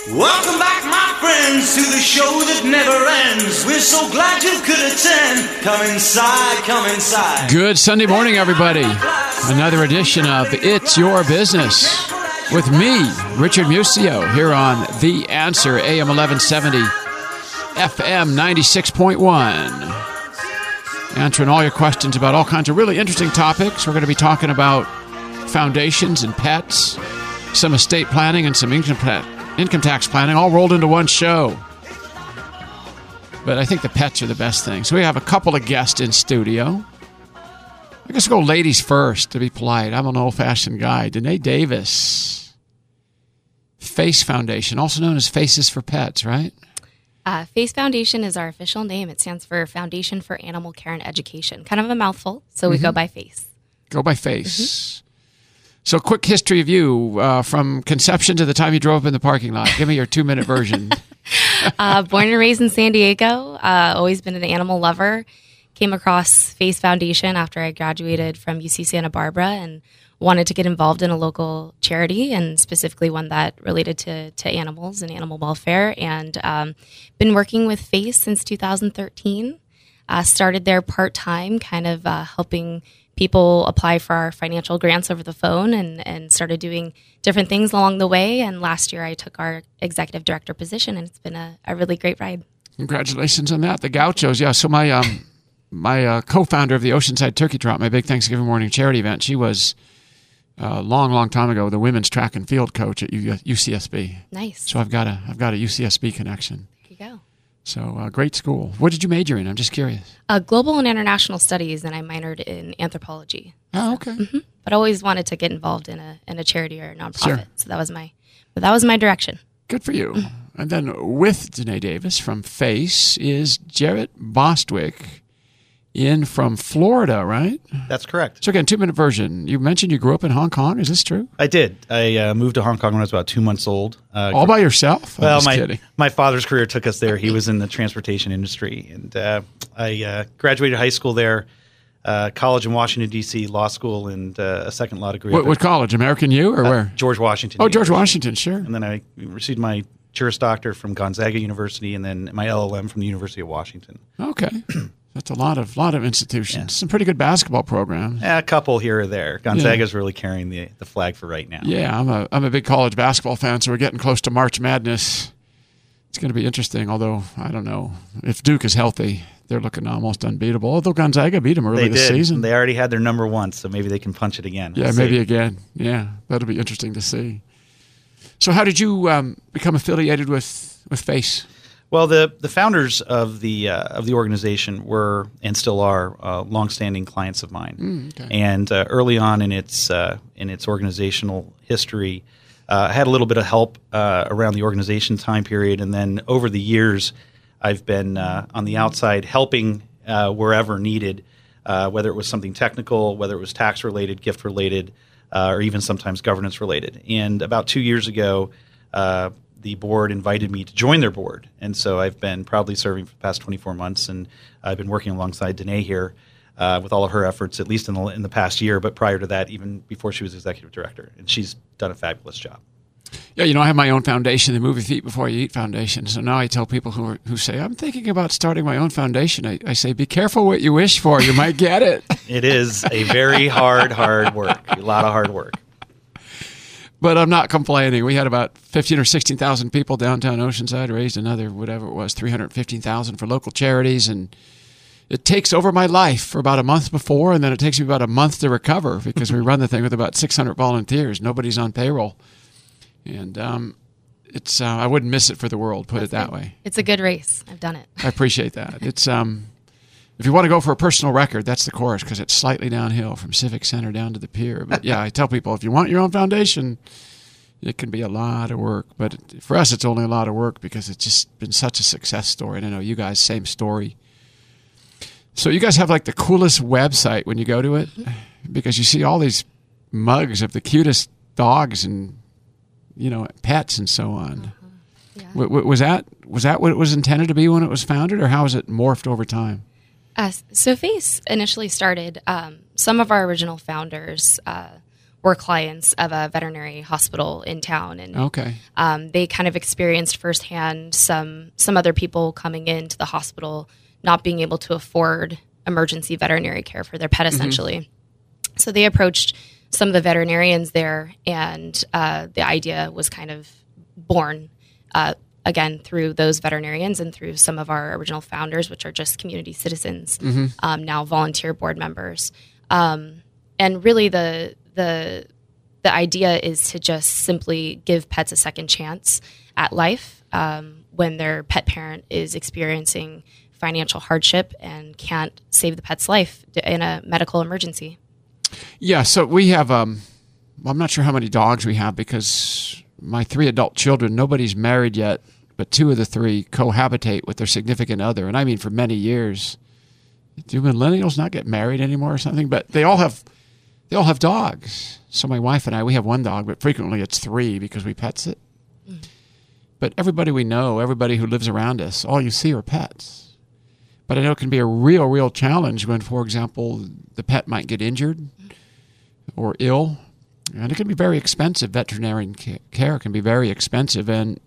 Welcome back, my friends, to the show that never ends. We're so glad you could attend. Come inside, come inside. Good Sunday morning, everybody. Another edition of It's Your Business with me, Richard Musio, here on The Answer, AM 1170, FM 96.1. Answering all your questions about all kinds of really interesting topics. We're going to be talking about foundations and pets, some estate planning, and some income tax planning, all rolled into one show. But I think the pets are the best thing. So we have a couple of guests in studio. I guess we'll go ladies first, to be polite. I'm an old-fashioned guy. Danae Davis, FACE Foundation, also known as Faces for Pets, right? FACE Foundation is our official name. It stands for Foundation for Animal Care and Education. Kind of a mouthful, so we go by FACE. Go by FACE. So quick history of you, from conception to the time you drove up in the parking lot. Give me your 2-minute version. Born and raised in San Diego. Always been an animal lover. Came across FACE Foundation after I graduated from UC Santa Barbara and wanted to get involved in a local charity, and specifically one that related to animals and animal welfare. And been working with FACE since 2013. Started there part-time, kind of helping people apply for our financial grants over the phone, and started doing different things along the way. And last year I took our executive director position, and it's been a really great ride. Congratulations on that. The Gauchos. Yeah, so my co-founder of the Oceanside Turkey Trot, my big Thanksgiving morning charity event, she was a long time ago the women's track and field coach at UCSB. Nice. So I've got a UCSB connection. There you go. So great school. What did you major in? I'm just curious. Global and international studies, and I minored in anthropology. Oh, okay. Mm-hmm. But I always wanted to get involved in a charity or a nonprofit. Sure. So that was my direction. Good for you. And then with Danae Davis from FACE is Jarrett Bostwick in from Florida, right? That's correct. So again, 2-minute version. You mentioned you grew up in Hong Kong. Is this true? I did. I moved to Hong Kong when I was about 2 months old. All by yourself? Well, my father's career took us there. He was in the transportation industry. And I graduated high school there, college in Washington, D.C., law school, and a second law degree. What college? American U or where? George Washington. Oh, George Washington, sure. And then I received my Juris Doctor from Gonzaga University, and then my LLM from the University of Washington. Okay. That's a lot of institutions. Yeah. Some pretty good basketball programs. Yeah, a couple here or there. Gonzaga's really carrying the flag for right now. Yeah, I'm a big college basketball fan, so we're getting close to March Madness. It's going to be interesting, although I don't know. If Duke is healthy, they're looking almost unbeatable, although Gonzaga beat them early this season. They already had their number one, so maybe they can punch it again. Yeah, maybe again. Yeah, that'll be interesting to see. So how did you become affiliated with FACE? Well, the founders of the organization were and still are longstanding clients of mine. Okay. And early on in its organizational history, I had a little bit of help around the organization time period, and then over the years, I've been on the outside helping wherever needed, whether it was something technical, whether it was tax related, gift related, or even sometimes governance related. And about 2 years ago, the board invited me to join their board. And so I've been proudly serving for the past 24 months, and I've been working alongside Danae here with all of her efforts, at least in the past year, but prior to that, even before she was executive director. And she's done a fabulous job. Yeah, I have my own foundation, the Move Your Feet Before You Eat Foundation. So now I tell people who say, I'm thinking about starting my own foundation, I say, be careful what you wish for. You might get it. It is a very hard work, a lot of hard work. But I'm not complaining. We had about 15 or 16,000 people downtown Oceanside, raised another, whatever it was, 315,000 for local charities. And it takes over my life for about a month before, and then it takes me about a month to recover because we run the thing with about 600 volunteers. Nobody's on payroll. And it's I wouldn't miss it for the world, put it that way. It's a good race. I've done it. I appreciate that. It's if you want to go for a personal record, that's the course, because it's slightly downhill from Civic Center down to the pier. But yeah, I tell people, if you want your own foundation, it can be a lot of work. But for us, it's only a lot of work because it's just been such a success story. And I know you guys, same story. So you guys have like the coolest website when you go to it, because you see all these mugs of the cutest dogs and, pets and so on. Yeah. Was that what it was intended to be when it was founded, or how has it morphed over time? So FACE initially started, some of our original founders were clients of a veterinary hospital in town, and Okay. they kind of experienced firsthand some other people coming into the hospital not being able to afford emergency veterinary care for their pet, essentially. So they approached some of the veterinarians there, and the idea was kind of born, again, through those veterinarians and through some of our original founders, which are just community citizens, now volunteer board members. And really the idea is to just simply give pets a second chance at life when their pet parent is experiencing financial hardship and can't save the pet's life in a medical emergency. Yeah, so we have, I'm not sure how many dogs we have because my 3 adult children, nobody's married yet, but 2 of the 3 cohabitate with their significant other. And I mean for many years. Do millennials not get married anymore or something? But they all have dogs. So my wife and I, we have 1 dog, but frequently it's 3 because we pets it. But everybody we know, everybody who lives around us, all you see are pets. But I know it can be a real challenge when, for example, the pet might get injured or ill. And it can be very expensive. Veterinarian care can be very expensive. And,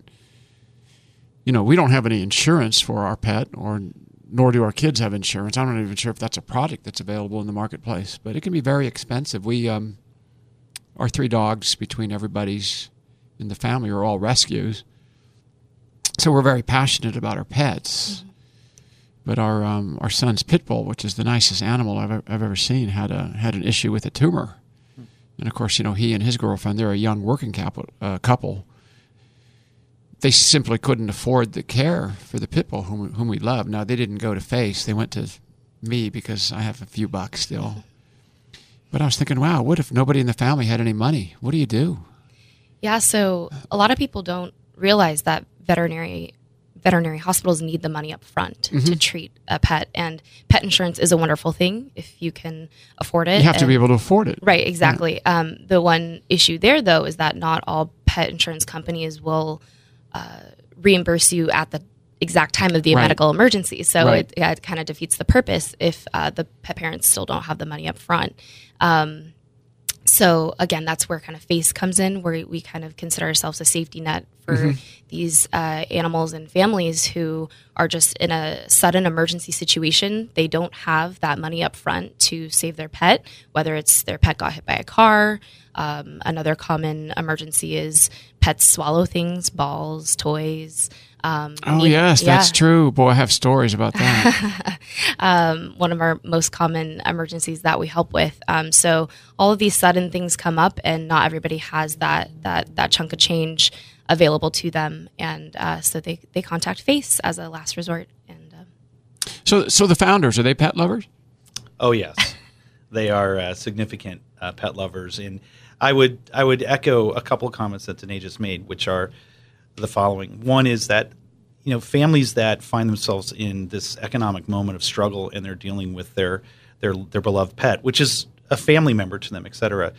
we don't have any insurance for our pet, nor do our kids have insurance. I'm not even sure if that's a product that's available in the marketplace. But it can be very expensive. We, our 3 dogs between everybody's in the family are all rescues. So we're very passionate about our pets. But our son's pit bull, which is the nicest animal I've ever seen, had an issue with a tumor. And of course, he and his girlfriend, they're a young working couple. They simply couldn't afford the care for the pit bull whom we love. Now, they didn't go to Face. They went to me because I have a few bucks still. But I was thinking, wow, what if nobody in the family had any money? What do you do? Yeah, so a lot of people don't realize that veterinary hospitals need the money up front to treat a pet, and pet insurance is a wonderful thing if you can afford it. You have to be able to afford it. Right, exactly. Yeah. The one issue there, though, is that not all pet insurance companies will reimburse you at the exact time of the medical emergency. So it kind of defeats the purpose if the pet parents still don't have the money up front. So again, that's where kind of Face comes in, where we kind of consider ourselves a safety net for these animals and families who are just in a sudden emergency situation. They don't have that money up front to save their pet, whether it's their pet got hit by a car. Another common emergency is pets swallow things, balls, toys. That's true. Boy, I have stories about that. One of our most common emergencies that we help with. So all of these sudden things come up, and not everybody has that chunk of change available to them, and so they contact Face as a last resort. And so the founders, are they pet lovers? Oh yes, they are significant pet lovers, and I would echo a couple of comments that Danae just made, which are the following. One is that families that find themselves in this economic moment of struggle and they're dealing with their beloved pet, which is a family member to them, et cetera.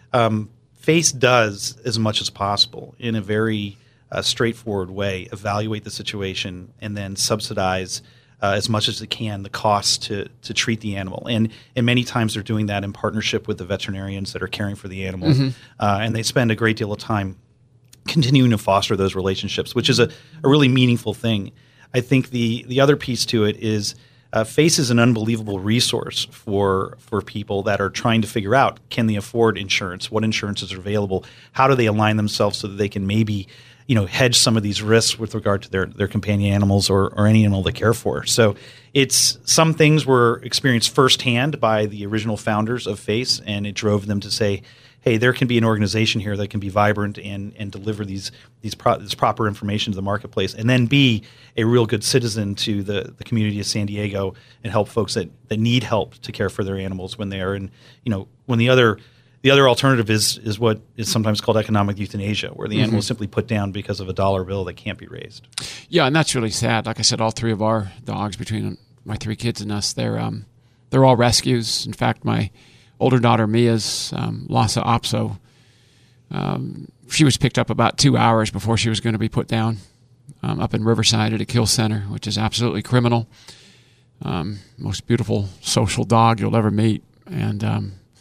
Face does as much as possible in a very straightforward way evaluate the situation and then subsidize as much as it can the costs to treat the animal. And many times they're doing that in partnership with the veterinarians that are caring for the animal. And they spend a great deal of time continuing to foster those relationships, which is a really meaningful thing. I think the other piece to it is Face is an unbelievable resource for people that are trying to figure out, can they afford insurance? What insurances are available? How do they align themselves so that they can maybe hedge some of these risks with regard to their companion animals or any animal they care for? So it's some things were experienced firsthand by the original founders of Face, and it drove them to say, hey, there can be an organization here that can be vibrant and deliver this proper information to the marketplace, and then be a real good citizen to the community of San Diego and help folks that need help to care for their animals when they are in, when the other alternative is what is sometimes called economic euthanasia, where the animal is simply put down because of a dollar bill that can't be raised. Yeah, and that's really sad. Like I said, all 3 of our dogs, between my 3 kids and us, they're all rescues. In fact, my older daughter, Mia's Lhasa Apso, she was picked up about 2 hours before she was going to be put down up in Riverside at a kill center, which is absolutely criminal. Most beautiful social dog you'll ever meet. And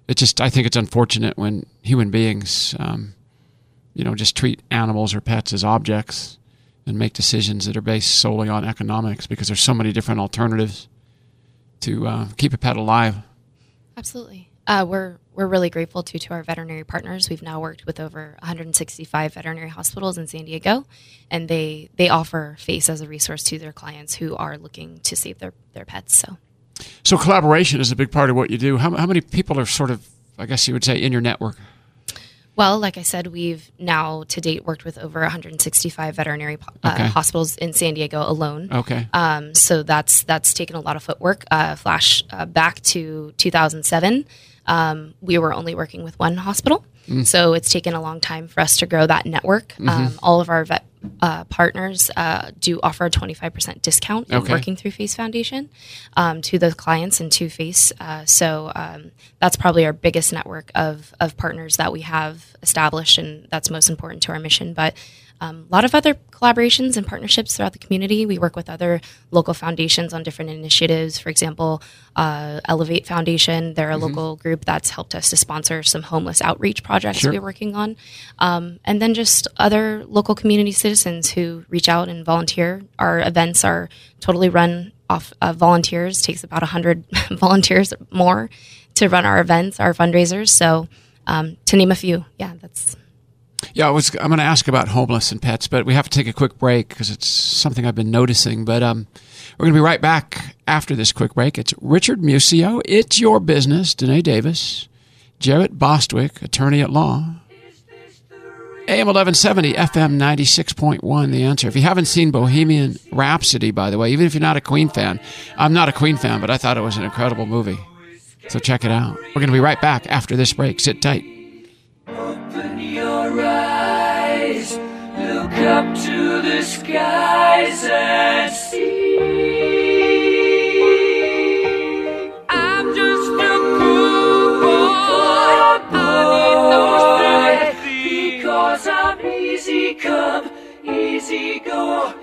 I think it's unfortunate when human beings, just treat animals or pets as objects and make decisions that are based solely on economics, because there's so many different alternatives to keep a pet alive. Absolutely. We're really grateful to our veterinary partners. We've now worked with over 165 veterinary hospitals in San Diego, and they offer FACE as a resource to their clients who are looking to save their pets. So collaboration is a big part of what you do. How many people are sort of, I guess you would say, in your network? Well, like I said, we've now to date worked with over 165 veterinary hospitals in San Diego alone. Okay. So that's taken a lot of footwork. Flash back to 2007, we were only working with one hospital. So it's taken a long time for us to grow that network. All of our vet partners do offer a 25% discount in working through FACE Foundation to the clients and to FACE. So that's probably our biggest network of partners that we have established, and that's most important to our mission. But a lot of other collaborations and partnerships throughout the community. We work with other local foundations on different initiatives. For example, Elevate Foundation, they're a local group that's helped us to sponsor some homeless outreach projects we're working on. And then just other local community citizens who reach out and volunteer. Our events are totally run off volunteers. It takes about 100 volunteers more to run our events, our fundraisers. So to name a few, that's... Yeah, I'm going to ask about homeless and pets, but we have to take a quick break because it's something I've been noticing. But we're going to be right back after this quick break. It's Richard Musio, It's Your Business, Danae Davis, Jarrett Bostwick, attorney at law, AM 1170, FM 96.1, The Answer. If you haven't seen Bohemian Rhapsody, by the way, even if you're not a Queen fan, I'm not a Queen fan, but I thought it was an incredible movie. So check it out. We're going to be right back after this break. Sit tight. Open your eyes, look up to the skies and see. I'm just a cool boy, I need no sympathy, because I'm easy come, easy go,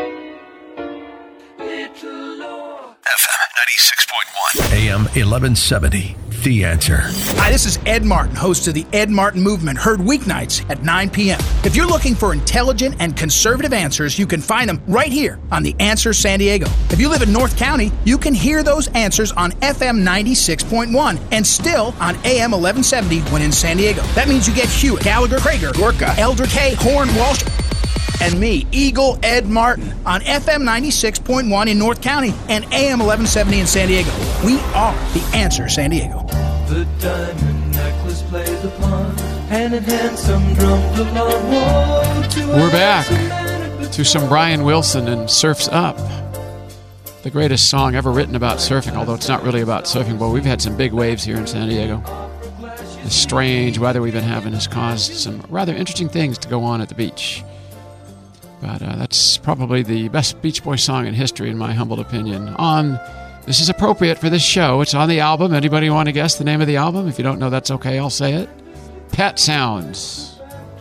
little Lord. FM 96.1, AM 1170. The Answer. Hi, this is Ed Martin, host of the Ed Martin Movement, heard weeknights at 9 p.m. If you're looking for intelligent and conservative answers, you can find them right here on The Answer San Diego. If you live in North County, you can hear those answers on FM 96.1 and still on AM 1170 when in San Diego. That means you get Hewitt, Gallagher, Krager, Gorka, Elder K, Horn, Walsh, and me, Eagle Ed Martin, on FM 96.1 in North County and AM 1170 in San Diego. We are The Answer San Diego. The diamond necklace plays upon, hand in hand some drums along. We're back to some Brian Wilson and Surf's Up, the greatest song ever written about surfing, although it's not really about surfing, but we've had some big waves here in San Diego. The strange weather we've been having has caused some rather interesting things to go on at the beach. But that's probably the best Beach Boys song in history, in my humble opinion. This is appropriate for this show. It's on the album. Anybody want to guess the name of the album? If you don't know, that's okay. I'll say it. Pet Sounds.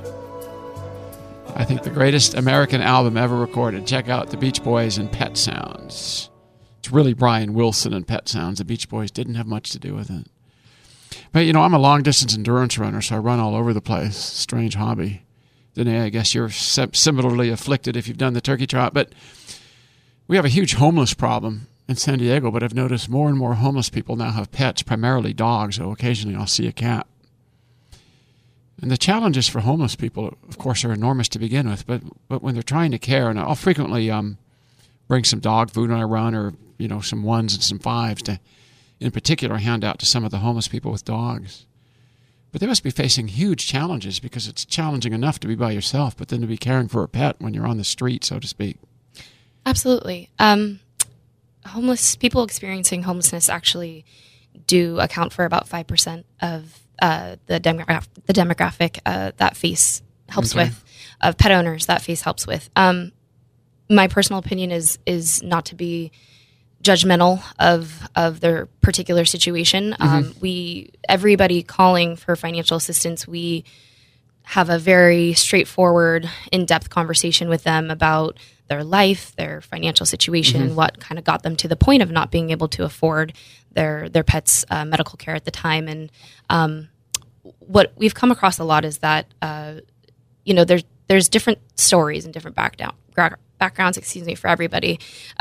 I think the greatest American album ever recorded. Check out the Beach Boys and Pet Sounds. It's really Brian Wilson and Pet Sounds. The Beach Boys didn't have much to do with it. But, I'm a long-distance endurance runner, so I run all over the place. Strange hobby. Danae, I guess you're similarly afflicted if you've done the turkey trot. But we have a huge homeless problem in San Diego, but I've noticed more and more homeless people now have pets, primarily dogs, so occasionally I'll see a cat. And the challenges for homeless people, of course, are enormous to begin with, but when they're trying to care, and I'll frequently bring some dog food when I run, or, some 1s and some 5s to, in particular, hand out to some of the homeless people with dogs. But they must be facing huge challenges, because it's challenging enough to be by yourself, but then to be caring for a pet when you're on the street, so to speak. Absolutely. Homeless people experiencing homelessness actually do account for about 5% of the demographic that FACE helps with, of pet owners that FACE helps with. My personal opinion is not to be judgmental of their particular situation. Everybody calling for financial assistance, we have a very straightforward, in-depth conversation with them about their life, their financial situation, what kind of got them to the point of not being able to afford their pet's medical care at the time. And what we've come across a lot is that there's different stories and different backgrounds, for everybody.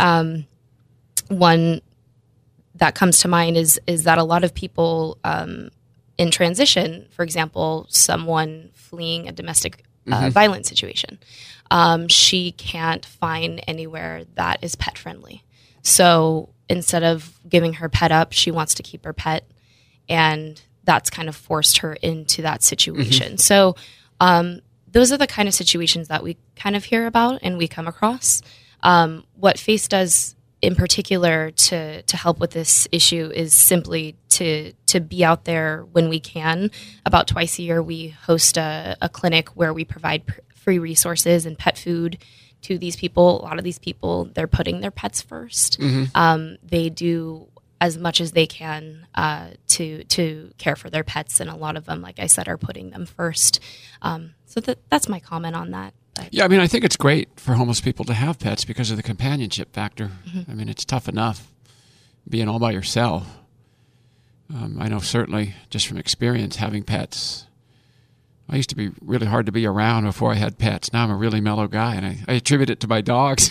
One that comes to mind is that a lot of people in transition, for example, someone fleeing a domestic violence situation, she can't find anywhere that is pet friendly. So instead of giving her pet up, she wants to keep her pet, and that's kind of forced her into that situation. So those are the kind of situations that we kind of hear about and we come across. What FACE does in particular to help with this issue is simply to be out there when we can. About twice a year, we host a clinic where we provide free resources and pet food to these people. A lot of these people, they're putting their pets first. They do as much as they can to care for their pets, and a lot of them, like I said, are putting them first. So that's my comment on that. But. Yeah, I mean, I think it's great for homeless people to have pets because of the companionship factor. I mean, it's tough enough being all by yourself. I know certainly just from experience having pets. I used to be really hard to be around before I had pets. Now I'm a really mellow guy, and I attribute it to my dogs.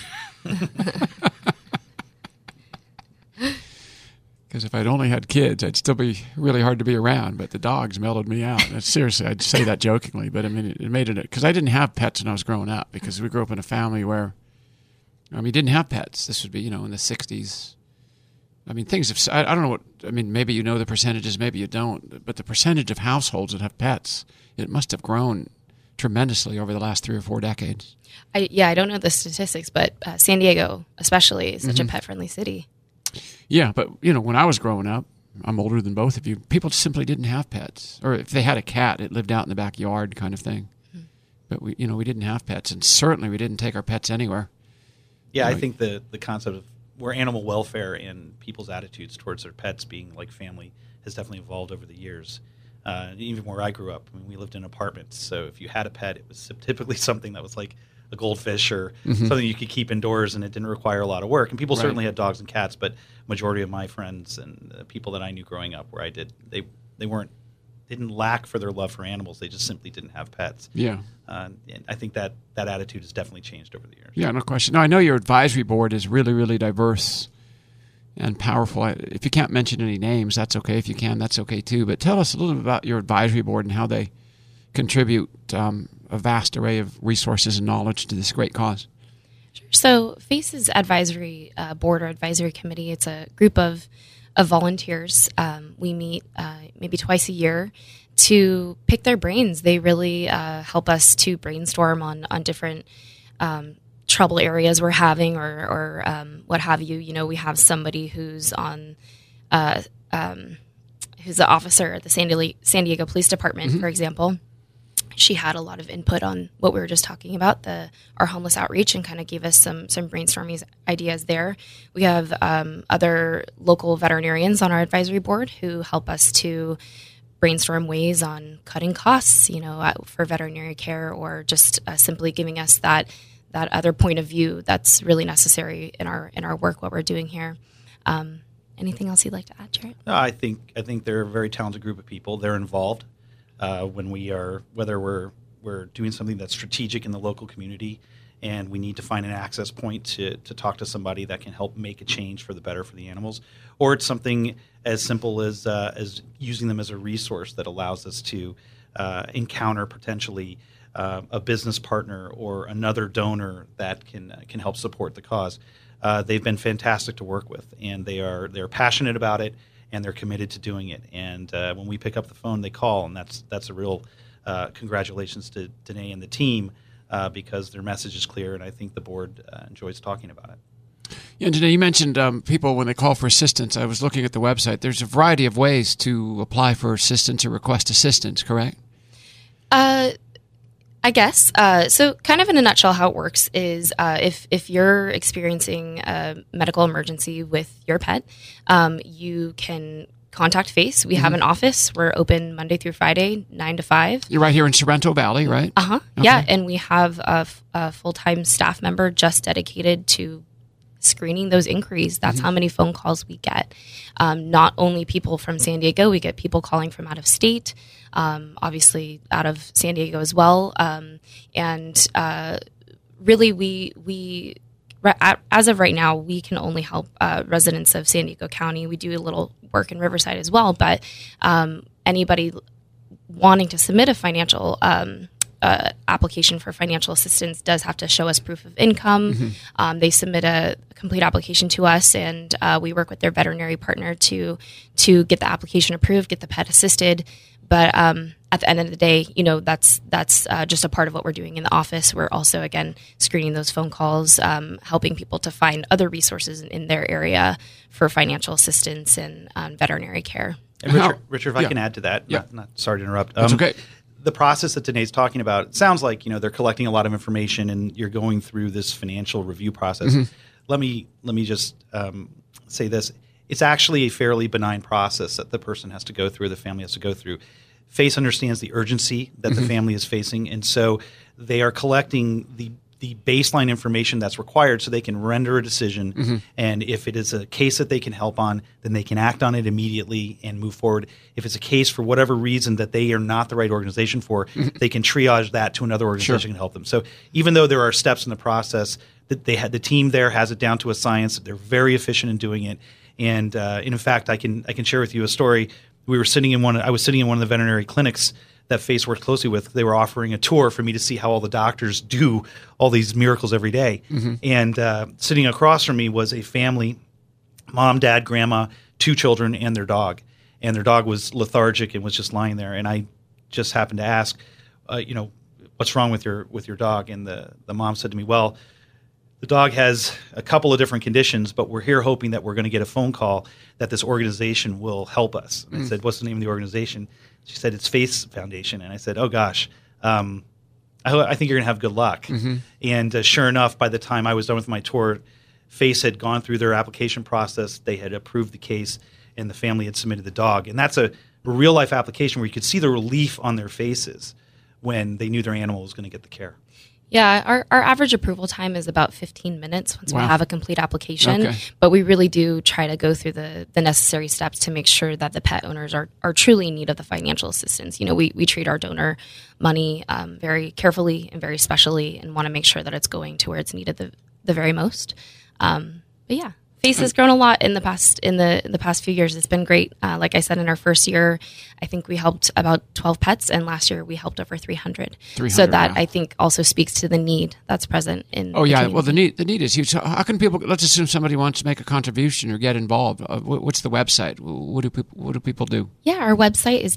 Because if I'd only had kids, I'd still be really hard to be around. But the dogs mellowed me out. Seriously, I'd say that jokingly, but I mean, it made it because I didn't have pets when I was growing up. Because we grew up in a family where, didn't have pets. This would be, in the '60s. I mean, things have. I don't know what. I mean, maybe you know the percentages, maybe you don't. But the percentage of households that have pets, it must have grown tremendously over the last 3 or 4 decades. I don't know the statistics, but San Diego, especially, is such a pet-friendly city. Yeah, but, when I was growing up, I'm older than both of you, people simply didn't have pets. Or if they had a cat, it lived out in the backyard kind of thing. But, we didn't have pets, and certainly we didn't take our pets anywhere. Yeah, I think the concept of where animal welfare and people's attitudes towards their pets being like family has definitely evolved over the years. Even where I grew up, we lived in apartments, so if you had a pet, it was typically something that was like a goldfish or something you could keep indoors, and it didn't require a lot of work. And people certainly had dogs and cats, but majority of my friends and people that I knew growing up where I did, they didn't lack for their love for animals. They just simply didn't have pets. Yeah. And I think that attitude has definitely changed over the years. Yeah, no question. Now, I know your advisory board is really, really diverse and powerful. If you can't mention any names, that's okay. If you can, that's okay too. But tell us a little bit about your advisory board and how they contribute a vast array of resources and knowledge to this great cause. Sure. So FACE's advisory board or advisory committee, it's a group of volunteers. We meet maybe twice a year to pick their brains. They really help us to brainstorm on different trouble areas we're having or what have you. We have somebody who's on who's the officer at the San Diego Police Department, for example. She had a lot of input on what we were just talking about, our homeless outreach, and kind of gave us some brainstorming ideas there. We have other local veterinarians on our advisory board who help us to brainstorm ways on cutting costs, for veterinary care, or just simply giving us that other point of view that's really necessary in our work, what we're doing here. Anything else you'd like to add, Jared? No, I think they're a very talented group of people. They're involved. When whether we're doing something that's strategic in the local community and we need to find an access point to talk to somebody that can help make a change for the better for the animals, or it's something as simple as using them as a resource that allows us to encounter potentially a business partner or another donor that can help support the cause. They've been fantastic to work with, and they're passionate about it. And they're committed to doing it. And when we pick up the phone, they call, and that's a real congratulations to Danae and the team because their message is clear, and I think the board enjoys talking about it. Yeah, and Danae, you mentioned people when they call for assistance. I was looking at the website. There's a variety of ways to apply for assistance or request assistance, correct? I guess. So kind of in a nutshell, how it works is if you're experiencing a medical emergency with your pet, you can contact FACE. We have an office. We're open Monday through Friday, 9 to 5. You're right here in Sorrento Valley, right? Uh-huh. Okay. Yeah, and we have a full-time staff member just dedicated to screening those inquiries. That's how many phone calls we get. Not only people from San Diego, we get people calling from out of state, obviously out of San Diego as well. Really, we as of right now, we can only help residents of San Diego County. We do a little work in Riverside as well, but anybody wanting to submit a financial application for financial assistance does have to show us proof of income. They submit a complete application to us, and we work with their veterinary partner to get the application approved, get the pet assisted. But at the end of the day, that's just a part of what we're doing in the office. We're also, again, screening those phone calls, helping people to find other resources in their area for financial assistance and veterinary care. And Richard, if I can add to that, not sorry to interrupt. That's okay. The process that Danae's talking about, it sounds like they're collecting a lot of information and you're going through this financial review process. Let me just say this. It's actually a fairly benign process that the person has to go through, the family has to go through. FACE understands the urgency that the family is facing, and so they are collecting the baseline information that's required so they can render a decision. And if it is a case that they can help on, then they can act on it immediately and move forward. If it's a case for whatever reason that they are not the right organization for, they can triage that to another organization and help them. So even though there are steps in the process, that the team there has it down to a science. They're very efficient in doing it. And in fact, I can share with you a story. I was sitting in one of the veterinary clinics that FACE worked closely with. They were offering a tour for me to see how all the doctors do all these miracles every day. And sitting across from me was a family, mom, dad, grandma, 2 children, and their dog. And their dog was lethargic and was just lying there. And I just happened to ask, what's wrong with your dog? And the mom said to me, well, the dog has a couple of different conditions, but we're here hoping that we're going to get a phone call that this organization will help us. And I said, what's the name of the organization? She said, it's FACE Foundation. And I said, oh, gosh, I think you're going to have good luck. And sure enough, by the time I was done with my tour, FACE had gone through their application process. They had approved the case, and the family had submitted the dog. And that's a real-life application where you could see the relief on their faces when they knew their animal was going to get the care. Yeah, our average approval time is about 15 minutes once we have a complete application. But we really do try to go through the necessary steps to make sure that the pet owners are truly in need of the financial assistance. We treat our donor money very carefully and very specially and want to make sure that it's going to where it's needed the very most. But yeah. FACE has grown a lot in the past few years. It's been great. Like I said, in our first year, I think we helped about 12 pets, and last year we helped over 300. So that I think also speaks to the need that's present in. Oh yeah, well the need is huge. So how can people? Let's assume somebody wants to make a contribution or get involved. What's the website? What do people do? Yeah, our website is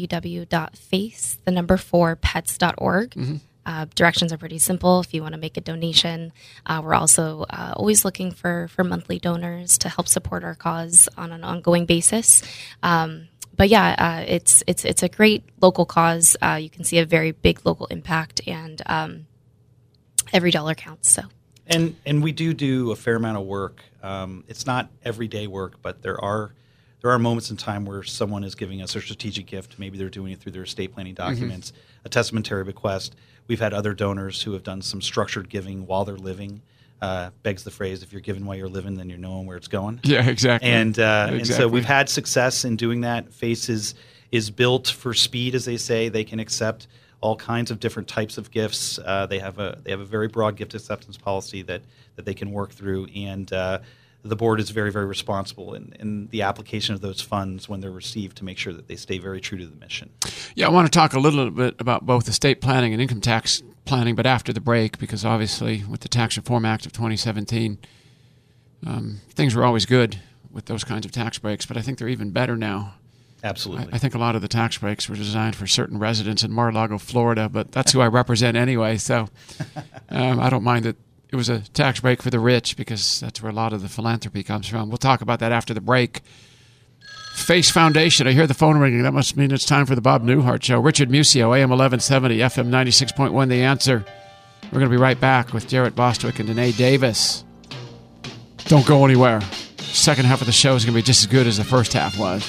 www.face4pets.org. Directions are pretty simple if you want to make a donation. We're also always looking for monthly donors to help support our cause on an ongoing basis. But yeah, it's a great local cause. You can see a very big local impact, and every dollar counts. So. And we do a fair amount of work. It's not everyday work, but there are moments in time where someone is giving us a strategic gift. Maybe they're doing it through their estate planning documents, a testamentary bequest. We've had other donors who have done some structured giving while they're living. Begs the phrase, if you're giving while you're living, then you're knowing where it's going. Yeah, exactly. And so we've had success in doing that. FACE is built for speed, as they say. They can accept all kinds of different types of gifts. They have a very broad gift acceptance policy that they can work through, and the board is very, very responsible in the application of those funds when they're received to make sure that they stay very true to the mission. Yeah, I want to talk a little bit about both estate planning and income tax planning, but after the break, because obviously with the Tax Reform Act of 2017, things were always good with those kinds of tax breaks, but I think they're even better now. Absolutely. I think a lot of the tax breaks were designed for certain residents in Mar-a-Lago, Florida, but that's who I represent anyway, so I don't mind that. It was a tax break for the rich because that's where a lot of the philanthropy comes from. We'll talk about that after the break. FACE Foundation. I hear the phone ringing. That must mean it's time for the Bob Newhart Show. Richard Musio, AM 1170, FM 96.1, The Answer. We're going to be right back with Jarrett Bostwick and Danae Davis. Don't go anywhere. Second half of the show is going to be just as good as the first half was.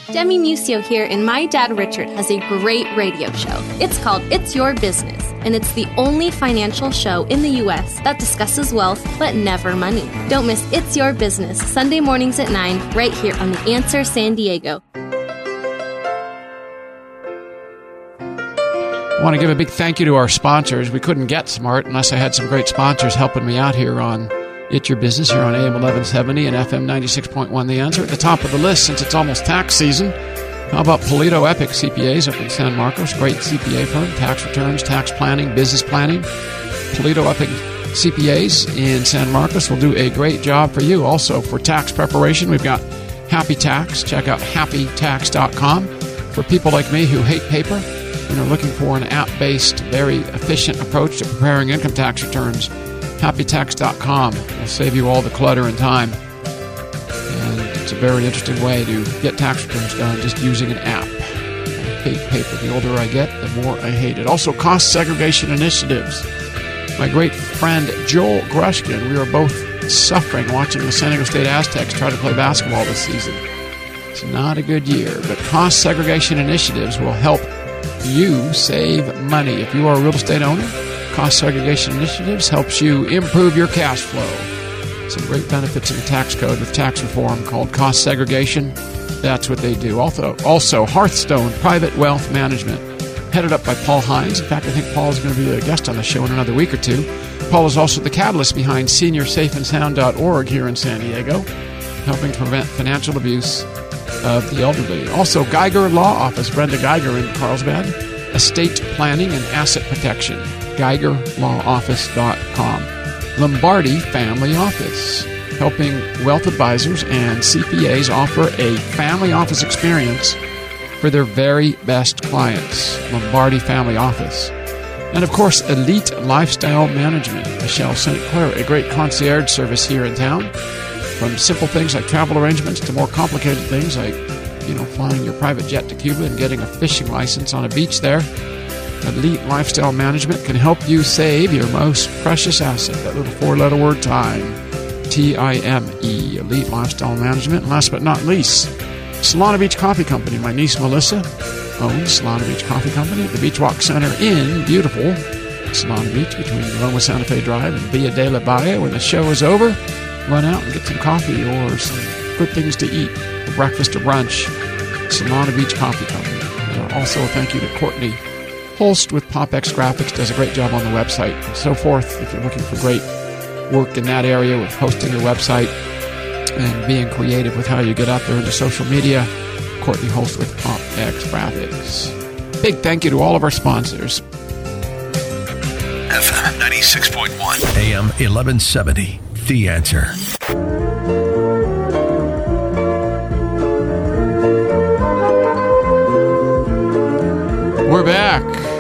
Demi Musio here, and my dad Richard has a great radio show. It's called It's Your Business, and it's the only financial show in the U.S. that discusses wealth but never money. Don't miss It's Your Business, Sunday mornings at 9, right here on The Answer San Diego. I want to give a big thank you to our sponsors. We couldn't get smart unless I had some great sponsors helping me out here on It's Your Business here on AM 1170 and FM 96.1 The Answer. At the top of the list, since it's almost tax season, how about Polito Epic CPAs up in San Marcos? Great CPA firm, tax returns, tax planning, business planning. Polito Epic CPAs in San Marcos will do a great job for you. Also, for tax preparation, we've got Happy Tax. Check out happytax.com. For people like me who hate paper and are looking for an app-based, very efficient approach to preparing income tax returns, happytax.com will save you all the clutter and time. And it's a very interesting way to get tax returns done just using an app. I hate paper. The older I get, the more I hate it. Also, cost segregation initiatives. My great friend Joel Grushkin, we were both suffering watching the San Diego State Aztecs try to play basketball this season. It's not a good year, but cost segregation initiatives will help you save money. If you are a real estate owner, Cost Segregation Initiatives helps you improve your cash flow. Some great benefits in the tax code with tax reform called cost segregation. That's what they do. Also Hearthstone Private Wealth Management, headed up by Paul Hines. In fact, I think Paul is going to be a guest on the show in another week or two. Paul is also the catalyst behind SeniorSafeAndSound.org here in San Diego, helping to prevent financial abuse of the elderly. Also, Geiger Law Office, Brenda Geiger in Carlsbad, estate planning and asset protection, GeigerLawOffice.com. Lombardi Family Office, helping wealth advisors and CPAs offer a family office experience for their very best clients. Lombardi Family Office. And of course, Elite Lifestyle Management, Michelle St. Clair, a great concierge service here in town. From simple things like travel arrangements to more complicated things like, flying your private jet to Cuba and getting a fishing license on a beach there. Elite Lifestyle Management can help you save your most precious asset, that little four-letter word, time. T-I-M-E, Elite Lifestyle Management. And last but not least, Solana Beach Coffee Company. My niece Melissa owns Solana Beach Coffee Company at the Beach Walk Center in beautiful Solana Beach between Loma Santa Fe Drive and Villa de la Bahia. When the show is over, run out and get some coffee or some good things to eat for breakfast or brunch. Solana Beach Coffee Company. Also, a thank you to Courtney Holst with PopX Graphics. Does a great job on the website and so forth. If you're looking for great work in that area with hosting your website and being creative with how you get out there into social media, Courtney Holst with PopX Graphics. Big thank you to all of our sponsors. FM 96.1, AM 1170, The Answer. We're back.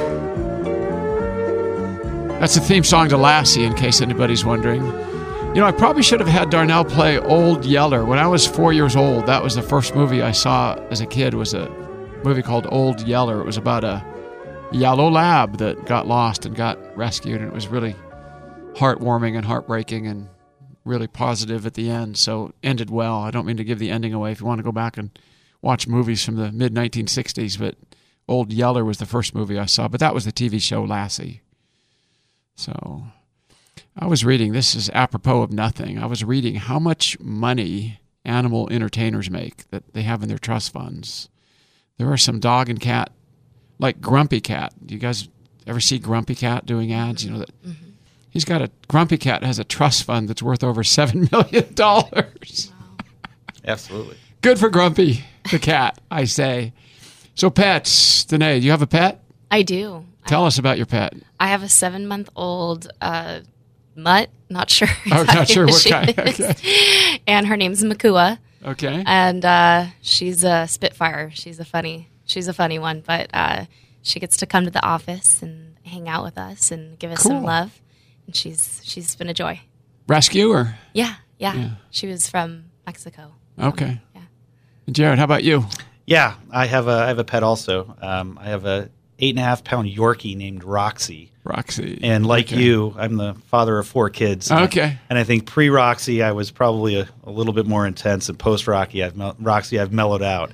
That's the theme song to Lassie, in case anybody's wondering. I probably should have had Darnell play Old Yeller. When I was 4 years old, that was the first movie I saw as a kid, was a movie called Old Yeller. It was about a yellow lab that got lost and got rescued, and it was really heartwarming and heartbreaking and really positive at the end, so it ended well. I don't mean to give the ending away if you want to go back and watch movies from the mid-1960s, but Old Yeller was the first movie I saw, but that was the TV show Lassie. So I was reading, this is apropos of nothing, I was reading how much money animal entertainers make that they have in their trust funds. There are some dog and cat, like Grumpy Cat. Do you guys ever see Grumpy Cat doing ads? He's got Grumpy Cat has a trust fund that's worth over $7 million. Wow. Absolutely. Good for Grumpy the cat, I say. So pets, Danae, do you have a pet? I do. Tell us about your pet. I have a 7-month-old mutt. Not sure. Not sure what kind. Okay. And her name's Makua. Okay. And she's a Spitfire. She's a funny one, but she gets to come to the office and hang out with us and give us some love. And she's been a joy. Rescue or? Yeah. She was from Mexico. Okay. Yeah. Jared, how about you? Yeah, I have a pet also. I have a 8.5-pound Yorkie named Roxy. And like you, I'm the father of 4 kids. Okay. And I think pre-Roxy, I was probably a little bit more intense, and post-Roxy, I've mellowed out.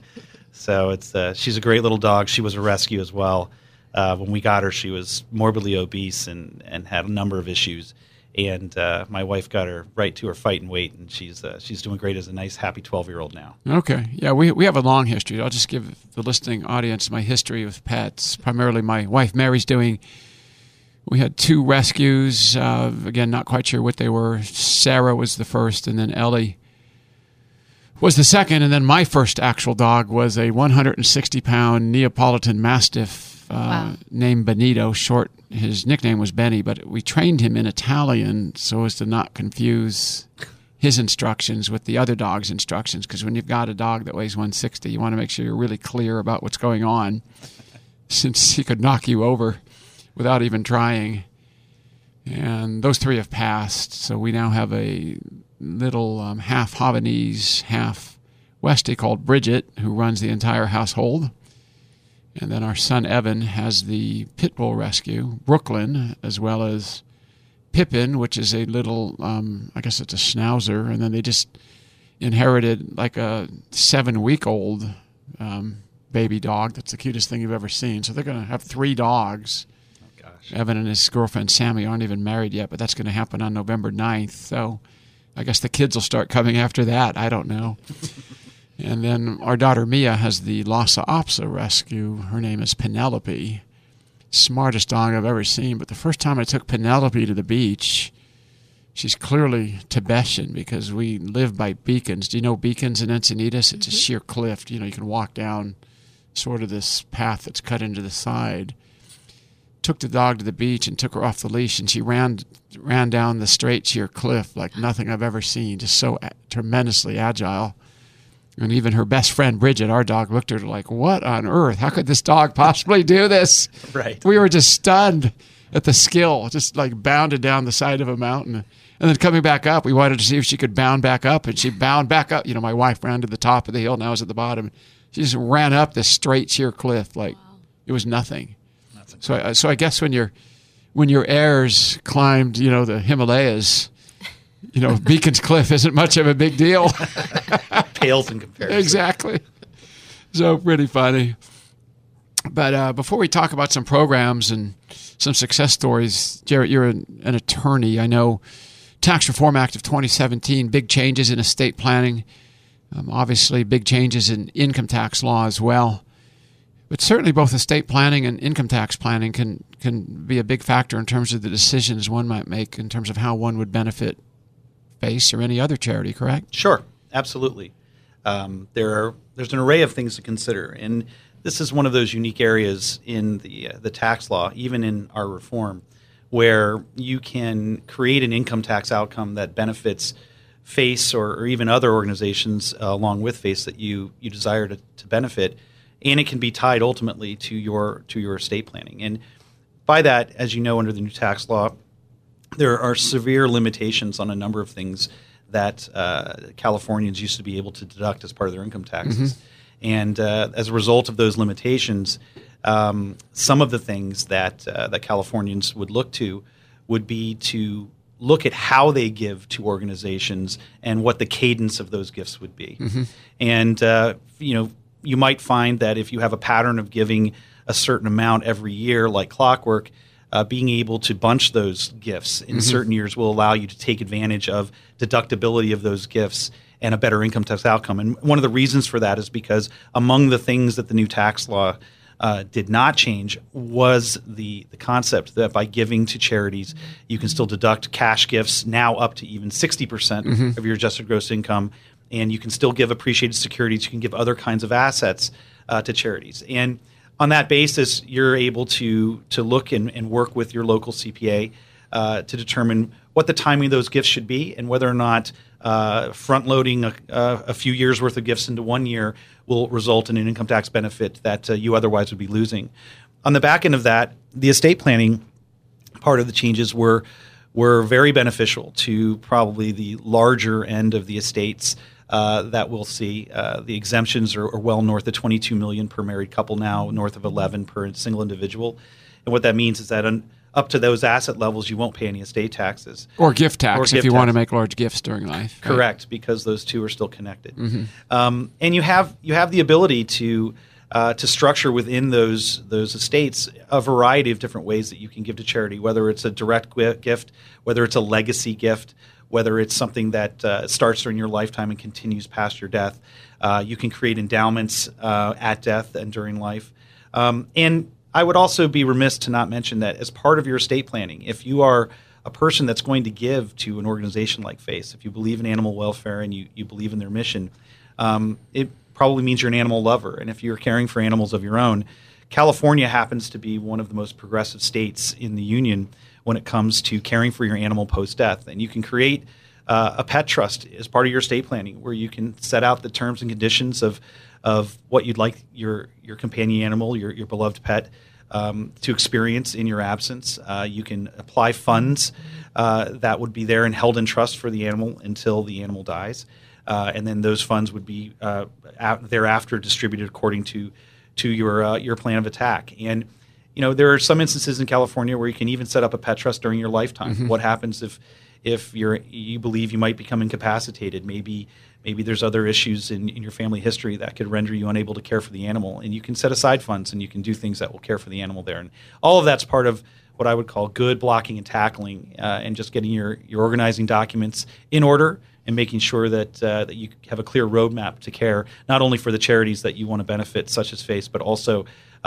So she's a great little dog. She was a rescue as well. When we got her, she was morbidly obese and had a number of issues. And my wife got her right to her fight and weight, and she's doing great as a nice, happy 12-year-old now. Okay. Yeah, we have a long history. I'll just give the listening audience my history with pets. Primarily my wife Mary's doing. We had 2 rescues. Again, not quite sure what they were. Sarah was the first, and then Ellie was the second. And then my first actual dog was a 160-pound Neapolitan Mastiff named Benito. Short, his nickname was Benny, but we trained him in Italian so as to not confuse his instructions with the other dog's instructions, because when you've got a dog that weighs 160, you want to make sure you're really clear about what's going on, since he could knock you over without even trying. And those 3 have passed, so we now have a little half Havanese, half Westie called Bridget, who runs the entire household. And then our son Evan has the pit bull rescue, Brooklyn, as well as Pippin, which is a little, I guess it's a schnauzer. And then they just inherited like a 7-week-old baby dog. That's the cutest thing you've ever seen. So they're going to have 3 dogs. Oh, gosh. Evan and his girlfriend Sammy aren't even married yet, but that's going to happen on November 9th. So I guess the kids will start coming after that. I don't know. And then our daughter Mia has the Lhasa Apso rescue. Her name is Penelope. Smartest dog I've ever seen. But the first time I took Penelope to the beach, she's clearly Tibetan, because we live by beacons. Do you know beacons in Encinitas? It's a sheer cliff. You can walk down sort of this path that's cut into the side. Took the dog to the beach and took her off the leash, and she ran down the straight sheer cliff like nothing I've ever seen. Just so tremendously agile. And even her best friend, Bridget, our dog, looked at her like, what on earth? How could this dog possibly do this? Right. We were just stunned at the skill, just like bounded down the side of a mountain. And then coming back up, we wanted to see if she could bound back up, and she bound back up. My wife ran to the top of the hill, and I was at the bottom. She just ran up this straight, sheer cliff like it was nothing. So I guess when your heirs climbed, the Himalayas, Beacon's Cliff isn't much of a big deal. Pales in comparison. Exactly. So pretty funny. But before we talk about some programs and some success stories, Jarrett, you're an attorney. I know Tax Reform Act of 2017, big changes in estate planning, obviously big changes in income tax law as well. But certainly both estate planning and income tax planning can be a big factor in terms of the decisions one might make in terms of how one would benefit FACE or any other charity, correct? Sure, absolutely. There's an array of things to consider, and this is one of those unique areas in the tax law, even in our reform, where you can create an income tax outcome that benefits FACE or even other organizations along with FACE that you desire to benefit, and it can be tied ultimately to your estate planning. And by that, as you know, under the new tax law, there are severe limitations on a number of things that Californians used to be able to deduct as part of their income taxes. Mm-hmm. And as a result of those limitations, some of the things that Californians would look to would be to look at how they give to organizations and what the cadence of those gifts would be. Mm-hmm. And you might find that if you have a pattern of giving a certain amount every year, like clockwork, being able to bunch those gifts in certain years will allow you to take advantage of deductibility of those gifts and a better income tax outcome. And one of the reasons for that is because among the things that the new tax law did not change was the concept that by giving to charities, you can still deduct cash gifts now up to even 60% of your adjusted gross income, and you can still give appreciated securities. You can give other kinds of assets to charities. And on that basis, you're able to look and work with your local CPA to determine what the timing of those gifts should be and whether or not front-loading a few years' worth of gifts into 1 year will result in an income tax benefit that you otherwise would be losing. On the back end of that, the estate planning part of the changes were very beneficial to probably the larger end of the estates that we'll see. The exemptions are well north of $22 million per married couple now, north of $11 per single individual. And what that means is that up to those asset levels, you won't pay any estate taxes. Or gift tax Or if gift you want to tax. make large gifts during life. right? Correct, because those two are still connected. And you have the ability to structure within those estates a variety of different ways that you can give to charity, whether it's a direct gift, whether it's a legacy gift, whether it's something that starts during your lifetime and continues past your death. You can create endowments at death and during life. And I would also be remiss to not mention that as part of your estate planning, if you are a person that's going to give to an organization like FACE, if you believe in animal welfare and you believe in their mission, it probably means you're an animal lover. And if you're caring for animals of your own, California happens to be one of the most progressive states in the union when it comes to caring for your animal post-death. And you can create a pet trust as part of your estate planning where you can set out the terms and conditions of what you'd like your companion animal, your beloved pet, to experience in your absence. You can apply funds that would be there and held in trust for the animal until the animal dies. And then those funds would be thereafter distributed according to your plan of attack. And there are some instances in California where you can even set up a pet trust during your lifetime. What happens if you believe you might become incapacitated? Maybe there's other issues in your family history that could render you unable to care for the animal, and you can set aside funds and you can do things that will care for the animal there. And all of that's part of what I would call good blocking and tackling, and just getting your organizing documents in order and making sure that you have a clear roadmap to care, not only for the charities that you want to benefit, such as FACE, but also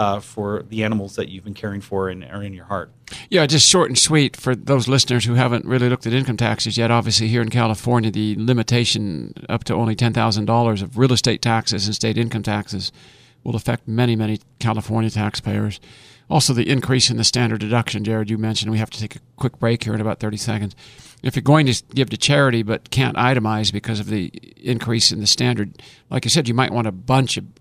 for the animals that you've been caring for and are in your heart. Yeah, just short and sweet for those listeners who haven't really looked at income taxes yet. Obviously, here in California, the limitation up to only $10,000 of real estate taxes and state income taxes will affect many, many California taxpayers. Also, the increase in the standard deduction, Jared, you mentioned. We have to take a quick break here in about 30 seconds. If you're going to give to charity but can't itemize because of the increase in the standard, like I said, you might want a bunch of,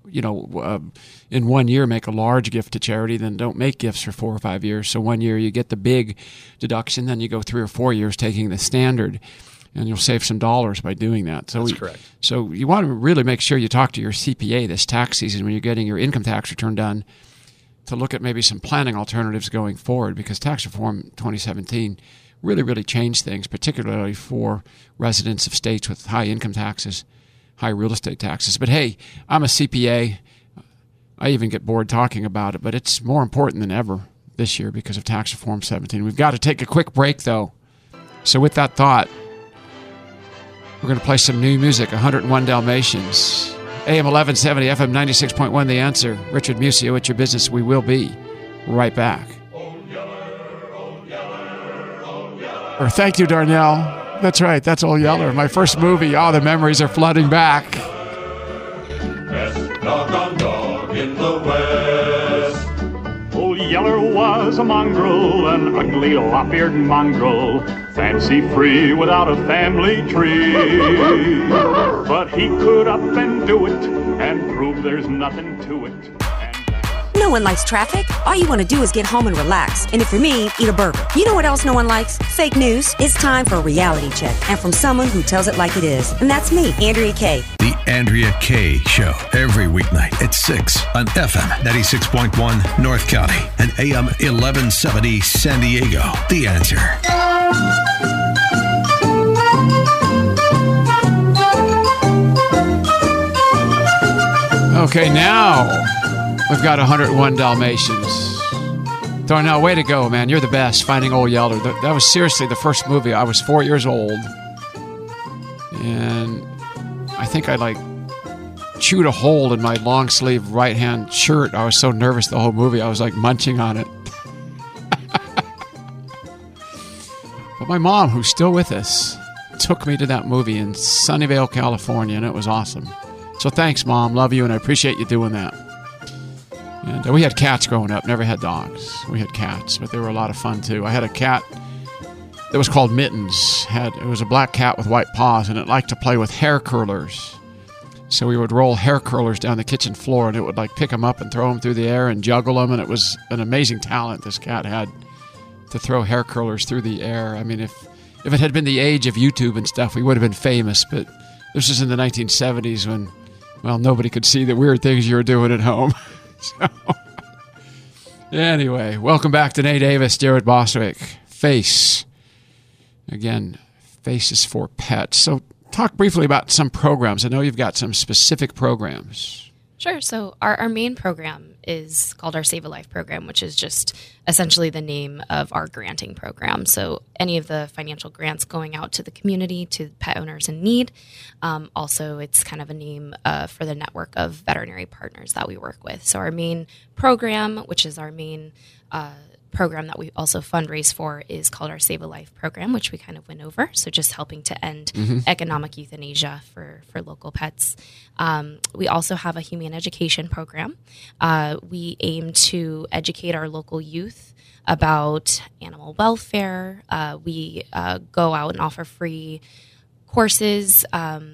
in 1 year make a large gift to charity, then don't make gifts for 4 or 5 years. So 1 year you get the big deduction, then you go 3 or 4 years taking the standard, and you'll save some dollars by doing that. So That's correct. So you want to really make sure you talk to your CPA this tax season when you're getting your income tax return done to look at maybe some planning alternatives going forward, because tax reform 2017 really, really changed things, particularly for residents of states with high income taxes, high real estate taxes. But hey, I'm a CPA. I even get bored talking about it, but it's more important than ever this year because of tax reform 17. We've got to take a quick break, though. So with that thought, we're going to play some new music, 101 Dalmatians. AM 1170, FM 96.1, The Answer. Richard Musio, It's Your Business. We will be right back. Or thank you, Darnell. That's right, that's Old Yeller. My first movie. Oh, the memories are flooding back. Best dog in the West. Old Yeller was a mongrel, an ugly lop-eared mongrel, fancy-free without a family tree. But he could up and do it, and prove there's nothing to it. No one likes traffic. All you want to do is get home and relax. And if you're me, eat a burger. You know what else no one likes? Fake news. It's time for a reality check. And from someone who tells it like it is. And that's me, Andrea Kaye. The Andrea Kaye Show. Every weeknight at 6 on FM 96.1 North County and AM 1170 San Diego. The Answer. Okay, now we've got 101 Dalmatians. Darnell, way to go, man. You're the best, Finding Old Yeller. That was seriously the first movie. I was 4 years old. And I think I, chewed a hole in my long-sleeve right-hand shirt. I was so nervous the whole movie. I was, munching on it. But my mom, who's still with us, took me to that movie in Sunnyvale, California, and it was awesome. So thanks, Mom. Love you, and I appreciate you doing that. And we had cats growing up. Never had dogs. We had cats, but they were a lot of fun, too. I had a cat that was called Mittens. It was a black cat with white paws, and it liked to play with hair curlers. So we would roll hair curlers down the kitchen floor, and it would, pick them up and throw them through the air and juggle them, and it was an amazing talent this cat had to throw hair curlers through the air. I mean, if it had been the age of YouTube and stuff, we would have been famous, but this was in the 1970s when, nobody could see the weird things you were doing at home. So, Anyway, welcome back to Nate Davis, Jared Bostwick. FACE. Again, FACE is for pets. So talk briefly about some programs. I know you've got some specific programs. Sure. So our main program is called our Save a Life program, which is just essentially the name of our granting program. So any of the financial grants going out to the community, to pet owners in need. Also, it's kind of a name for the network of veterinary partners that we work with. So our main program, which is our main program that we also fundraise for, is called our Save a Life program, which we kind of went over. So just helping to end economic euthanasia for local pets. We also have a humane education program. We aim to educate our local youth about animal welfare. We go out and offer free courses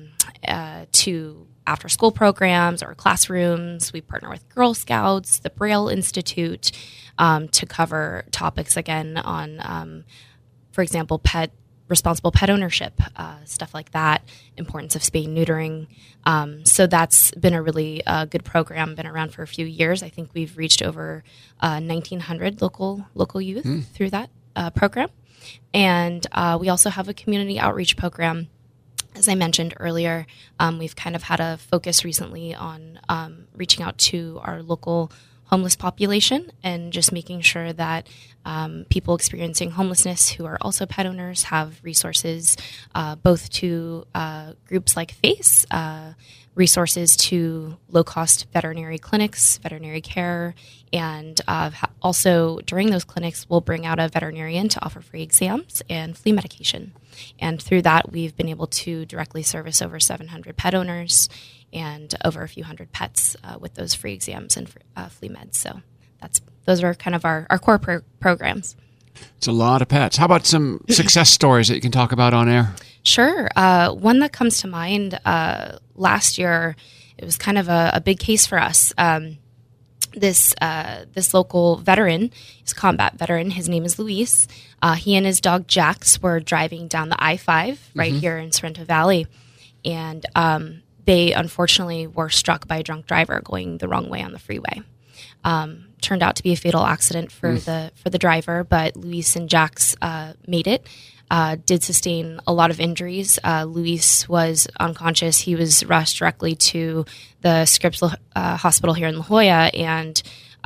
to after-school programs or classrooms. We partner with Girl Scouts, the Braille Institute, to cover topics again on, for example, responsible pet ownership, stuff like that, importance of spay and neutering. So that's been a really good program, been around for a few years. I think we've reached over 1,900 local youth through that program. And we also have a community outreach program. As I mentioned earlier, we've kind of had a focus recently on reaching out to our local homeless population and just making sure that people experiencing homelessness who are also pet owners have resources both to groups like FACE, resources to low-cost veterinary clinics, veterinary care, and also during those clinics we'll bring out a veterinarian to offer free exams and flea medication. And through that we've been able to directly service over 700 pet owners and over a few hundred pets with those free exams and flea meds. So those are kind of our core programs. It's a lot of pets. How about some success stories that you can talk about on air? Sure. One that comes to mind, last year, it was kind of a big case for us. This local veteran, he's a combat veteran, his name is Luis. He and his dog Jax were driving down the I-5 right here in Sorrento Valley. And they unfortunately were struck by a drunk driver going the wrong way on the freeway. Turned out to be a fatal accident for the driver, but Luis and Jax made it. Did sustain a lot of injuries. Luis was unconscious. He was rushed directly to the Scripps Hospital here in La Jolla, and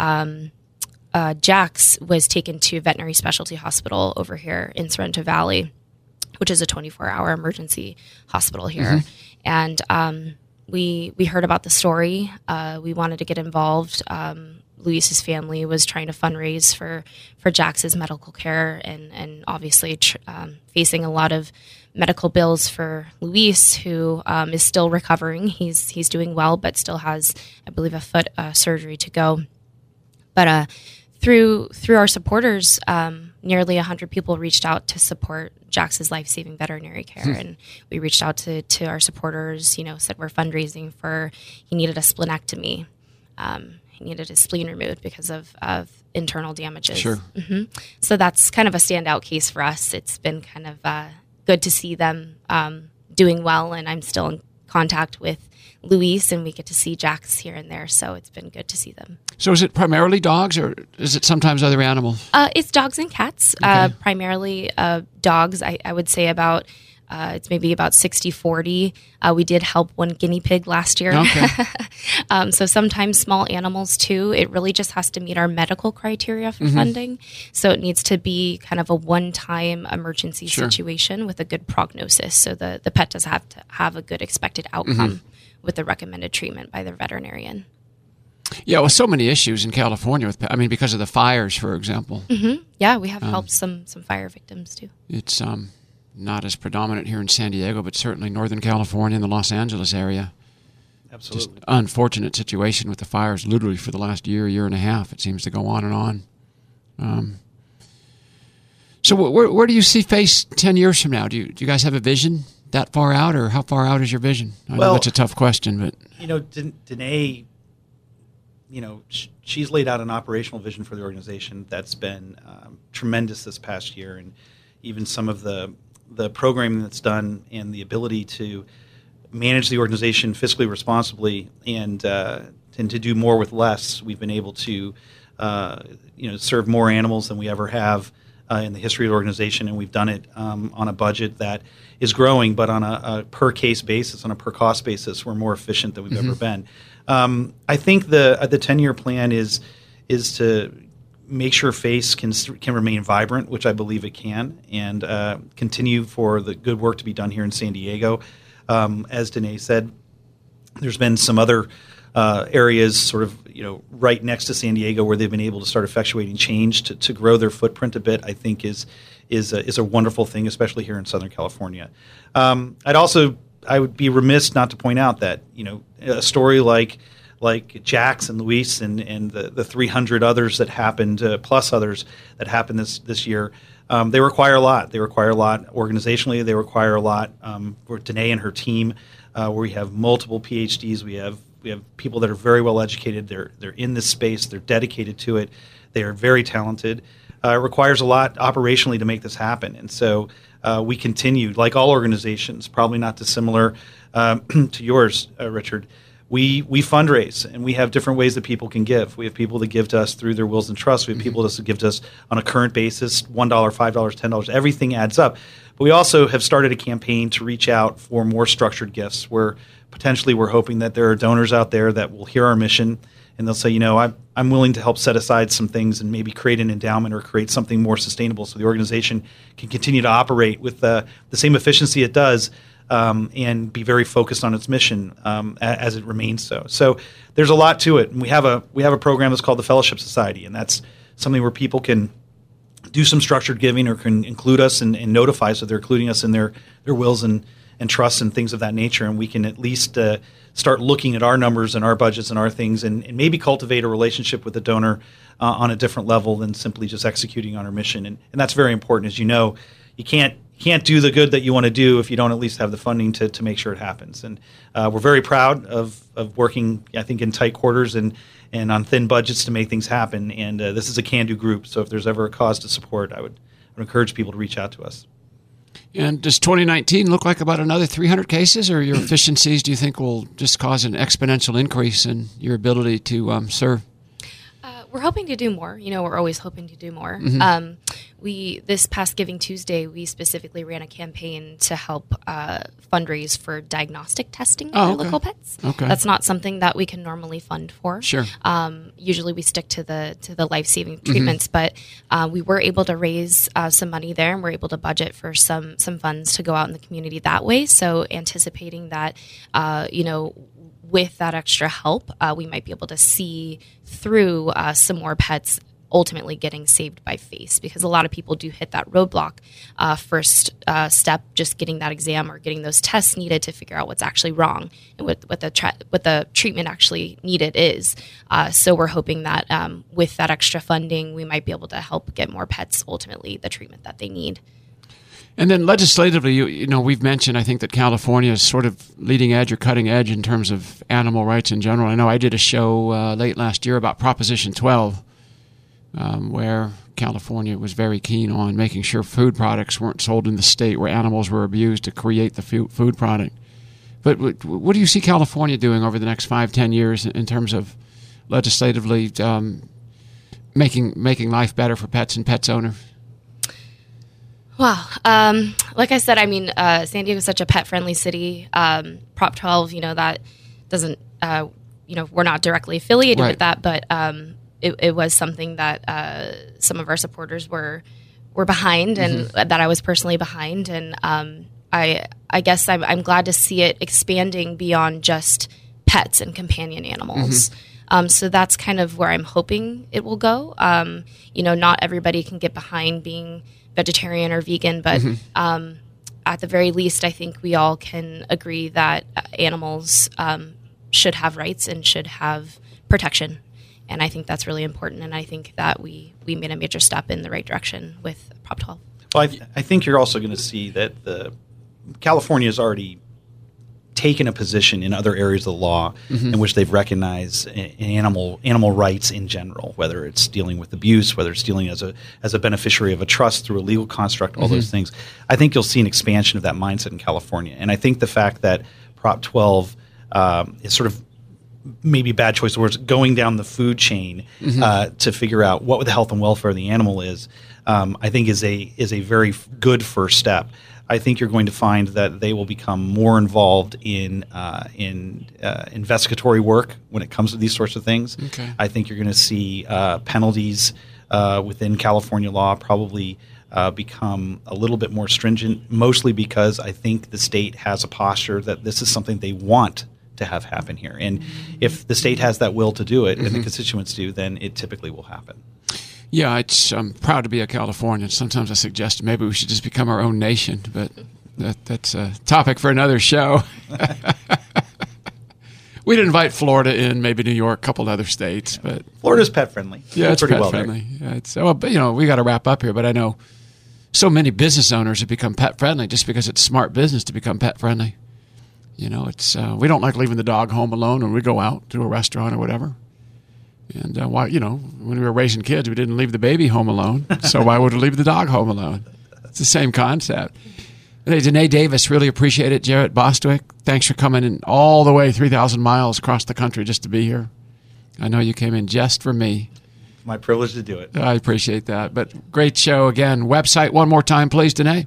Jax was taken to Veterinary Specialty Hospital over here in Sorrento Valley, which is a 24-hour emergency hospital here. And we heard about the story. We wanted to get involved. Luis's family was trying to fundraise for Jax's medical care and obviously facing a lot of medical bills for Luis, who is still recovering. He's doing well, but still has, I believe, a foot surgery to go. But through our supporters, nearly 100 people reached out to support Jax's life-saving veterinary care. And we reached out to our supporters, said we're fundraising he needed a splenectomy. He needed his spleen removed because of internal damages. Sure. So that's kind of a standout case for us. It's been kind of good to see them doing well, and I'm still in contact with Luis, and we get to see Jax here and there, so it's been good to see them. So is it primarily dogs, or is it sometimes other animals? It's dogs and cats. Okay. Primarily dogs. I would say about it's maybe about 60-40. We did help one guinea pig last year. Okay. So sometimes small animals too. It really just has to meet our medical criteria for funding. So it needs to be kind of a one-time emergency situation with a good prognosis. So the pet does have to have a good expected outcome with the recommended treatment by the veterinarian. Yeah, well, so many issues in California because of the fires, for example. Yeah, we have helped some fire victims too. It's not as predominant here in San Diego, but certainly Northern California and the Los Angeles area. Absolutely. Just unfortunate situation with the fires literally for the last year and a half. It seems to go on and on. So where do you see FACE 10 years from now? Do you guys have a vision that far out, or how far out is your vision? I know that's a tough question, but... Danae, she's laid out an operational vision for the organization that's been tremendous this past year, and even some of the programming that's done and the ability to manage the organization fiscally responsibly and to do more with less. We've been able to serve more animals than we ever have in the history of the organization, and we've done it on a budget that is growing, but on a per case basis, on a per cost basis, we're more efficient than we've ever been. I think the 10-year plan is to make sure FACE can remain vibrant, which I believe it can, and continue for the good work to be done here in San Diego. As Danae said, there's been some other areas sort of right next to San Diego where they've been able to start effectuating change to grow their footprint a bit. I think is a wonderful thing, especially here in Southern California. I would be remiss not to point out that a story like Jax and Luis and the 300 others that happened, plus others that happened this year, they require a lot. They require a lot organizationally. They require a lot for Danae and her team, where we have multiple PhDs. We have people that are very well educated. They're in this space. They're dedicated to it. They are very talented. It requires a lot operationally to make this happen. And so we continue, like all organizations, probably not dissimilar to yours, Richard. We fundraise, and we have different ways that people can give. We have people that give to us through their wills and trusts. We have people that give to us on a current basis, $1, $5, $10. Everything adds up. But we also have started a campaign to reach out for more structured gifts, where potentially we're hoping that there are donors out there that will hear our mission, and they'll say, I'm willing to help set aside some things and maybe create an endowment or create something more sustainable so the organization can continue to operate with the same efficiency it does, and be very focused on its mission as it remains so. So there's a lot to it, and we have a program that's called the Fellowship Society, and that's something where people can do some structured giving or can include us and notify, so they're including us in their wills and trusts and things of that nature, and we can at least start looking at our numbers and our budgets and our things, and maybe cultivate a relationship with the donor on a different level than simply just executing on our mission. And that's very important. As you know, you can't do the good that you want to do if you don't at least have the funding to make sure it happens. And we're very proud of working, I think, in tight quarters and on thin budgets to make things happen. And this is a can-do group, so if there's ever a cause to support, I would encourage people to reach out to us. And does 2019 look like about another 300 cases, or your efficiencies, do you think, will just cause an exponential increase in your ability to serve? We're hoping to do more. We're always hoping to do more. This past Giving Tuesday, we specifically ran a campaign to help fundraise for diagnostic testing for local pets. Okay. That's not something that we can normally fund for. Sure. Usually we stick to the life-saving treatments, but we were able to raise some money there, and we're able to budget for some funds to go out in the community that way. So anticipating that, with that extra help, we might be able to see through some more pets ultimately getting saved by FACE, because a lot of people do hit that roadblock first step, just getting that exam or getting those tests needed to figure out what's actually wrong and what the treatment actually needed is. So we're hoping that with that extra funding, we might be able to help get more pets ultimately the treatment that they need. And then legislatively, we've mentioned, I think, that California is sort of leading edge or cutting edge in terms of animal rights in general. I know I did a show late last year about Proposition 12, where California was very keen on making sure food products weren't sold in the state where animals were abused to create the food product. But what do you see California doing over the next 5-10 years in terms of legislatively making life better for pets and pets owners? Wow. Like I said, San Diego is such a pet-friendly city. Prop 12, that doesn't, we're not directly affiliated with that, but it was something that some of our supporters were behind, and that I was personally behind. And I guess I'm glad to see it expanding beyond just pets and companion animals. So that's kind of where I'm hoping it will go. Not everybody can get behind being vegetarian or vegan, but at the very least, I think we all can agree that animals should have rights and should have protection. And I think that's really important. And I think that we made a major step in the right direction with Prop 12. Well, I think you're also going to see that California has already taken a position in other areas of the law in which they've recognized animal rights in general, whether it's dealing with abuse, whether it's dealing as a beneficiary of a trust through a legal construct, all those things. I think you'll see an expansion of that mindset in California. And I think the fact that Prop 12 is sort of maybe bad choice of words, going down the food chain to figure out what the health and welfare of the animal is, I think is a very good first step. I think you're going to find that they will become more involved in investigatory work when it comes to these sorts of things. Okay. I think you're going to see penalties within California law probably become a little bit more stringent, mostly because I think the state has a posture that this is something they want to have happen here. And if the state has that will to do it and the constituents do, then it typically will happen. Yeah, I'm proud to be a Californian. Sometimes I suggest maybe we should just become our own nation, but that's a topic for another show. We'd invite Florida in, maybe New York, a couple other states, but Florida's pet friendly. Yeah, it's pretty pet friendly. Yeah, but we got to wrap up here. But I know so many business owners have become pet friendly just because it's smart business to become pet friendly. It's we don't like leaving the dog home alone when we go out to a restaurant or whatever. And when we were raising kids, we didn't leave the baby home alone. So why would we leave the dog home alone? It's the same concept. Hey, Danae Davis, really appreciate it. Jarrett Bostwick, thanks for coming in all the way 3,000 miles across the country just to be here. I know you came in just for me. My privilege to do it. I appreciate that. But great show again. Website one more time, please, Danae.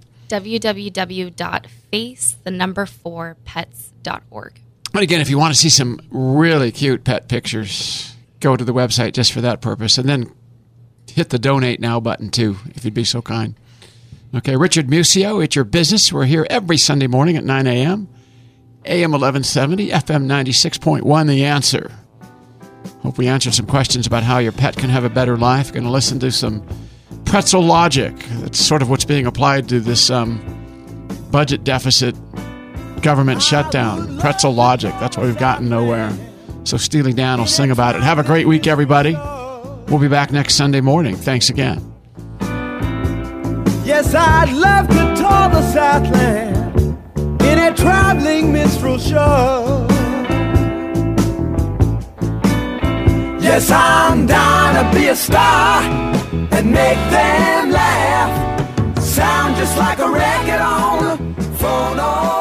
www.face4pets.org. And again, if you want to see some really cute pet pictures, go to the website just for that purpose. And then hit the donate now button, too, if you'd be so kind. Okay, Richard Musio, It's Your Business. We're here every Sunday morning at 9 a.m., AM 1170, FM 96.1, The Answer. Hope we answered some questions about how your pet can have a better life. Going to listen to some pretzel logic. That's sort of what's being applied to this budget deficit government shutdown. Pretzel logic. That's why we've gotten nowhere. So Steely Dan will sing about it. Have a great week, everybody. We'll be back next Sunday morning. Thanks again. Yes, I'd love to tour the Southland in a traveling minstrel show. Yes, I'm down to be a star and make them laugh. Sound just like a record on the phone.